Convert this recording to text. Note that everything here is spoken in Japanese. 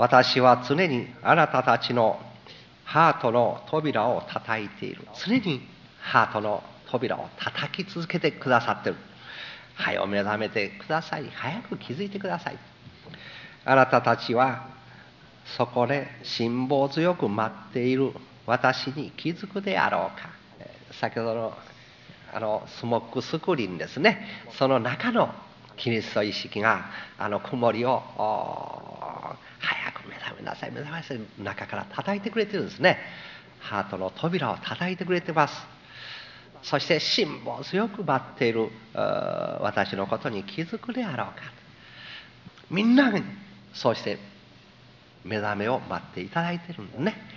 私は常にあなたたちのハートの扉を叩いている。常にハートの扉を叩き続けてくださっている。早く目覚めてください。早く気づいてください。あなたたちはそこで辛抱強く待っている私に気づくであろうか。先ほどのスモックスクリーンですね。その中のキリスト意識が曇りを早く目覚めなさい、目覚めなさい、中から叩いてくれてるんですね。ハートの扉を叩いてくれてます。そして辛抱強く待っている私のことに気づくであろうか。みんなにそうして目覚めを待っていただいているんですね。